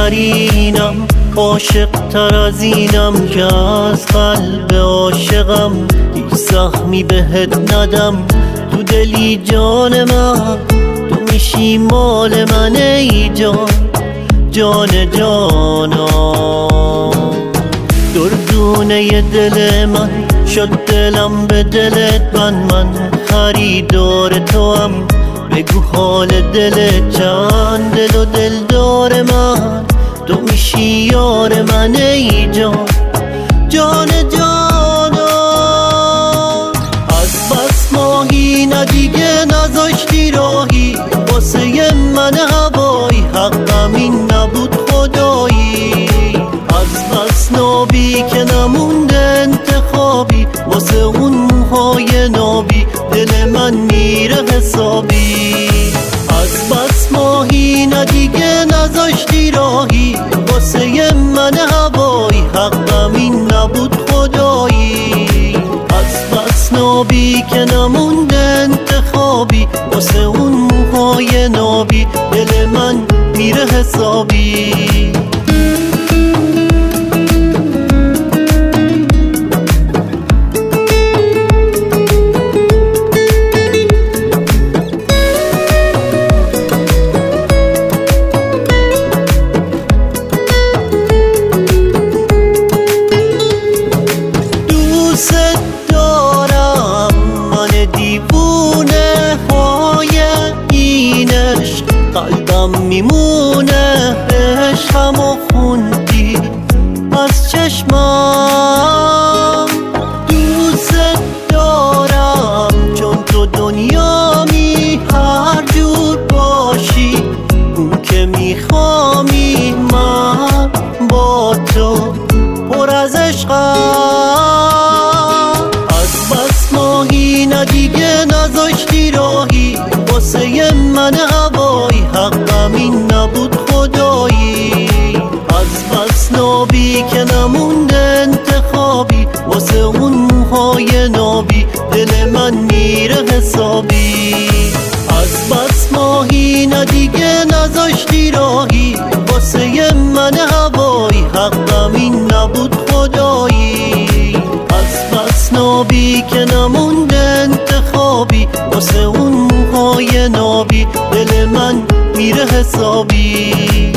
ترینم، عاشق تر از اینم که از قلب عاشقم هیچ زخمی بهت ندم. تو دلی جان من، تو میشی مال من ای جان، جان جانم. دردونه دل من شد دلم به دلت من خریدار تو هم. بگو حال دل چند دل و دلدار من، تو میشی یار من ای جان، جان جانم. از بس ماهی نه دیگه نذاشتی راهی، واسه من هوایی حقم این نبود خدایی. از بس نابی که نمونده انتخابی، واسه اون موهای نابی دل من میره حسابی. از بس ماهی نه دیگه نذاشتی راهی، واسه من هوایی حقم این نبود خدایی. از بس نابی که نمونده انتخابی، واسه اون موهای نابی دل من میره حسابی. قلبم میمونه عشقمو خوندی از چشمم. دوست دارم چون تو دنیامی، هر جور باشی اون که میخوامی. من با تو پر از عشقم. از بس ماهی نه دیگه نذاشتی راهی، واسه من هوایی حقم این نبود خدایی. از بس نابی که نمونده انتخابی، واسه اون موهای نابی دل من میره حسابی. از بس ماهی نه دیگه نذاشتی راهی، واسه من هوایی حقم این نبود خدایی. از بس نابی که نمونده انتخابی، واسه اون موهای نابی دل من میره حسابی.